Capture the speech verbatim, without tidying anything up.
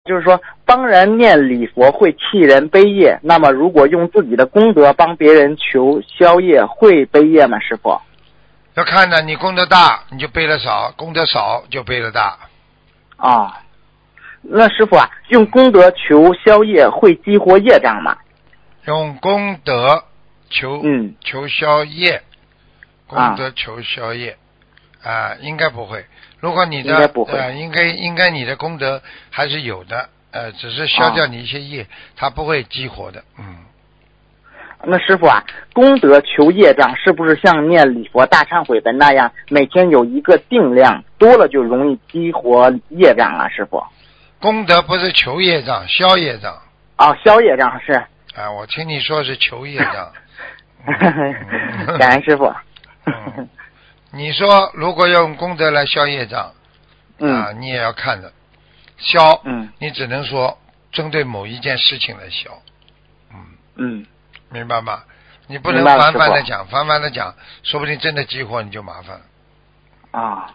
就是说帮人念礼佛会替人背业，那么如果用自己的功德帮别人求消业，会背业吗？师傅？ 要看的，你功德大你就背了少，功德少就背了大。 哦，那师傅啊，用功德求消业会激活业障吗？ 用功德求嗯求消业，功啊德求消业啊，应该不会。如果你的应该不会呃，应该应该你的功德还是有的，呃，只是消掉你一些业，它不会激活的，嗯。 那师傅啊，功德求业障是不是像念礼佛大忏悔文那样，每天有一个定量，多了就容易激活业障啊？师傅？ 功德不是求业障，消业障。 哦，消业障是。 啊，我听你说是求业障。 感恩师傅。 嗯，你说如果用功德来消业障， 嗯、 啊，你也要看的，消， 嗯， 你只能说针对某一件事情来消，嗯嗯， 明白吗？你不能明白了泛泛的师讲，泛泛的讲，说不定真的激活你就麻烦了。 啊。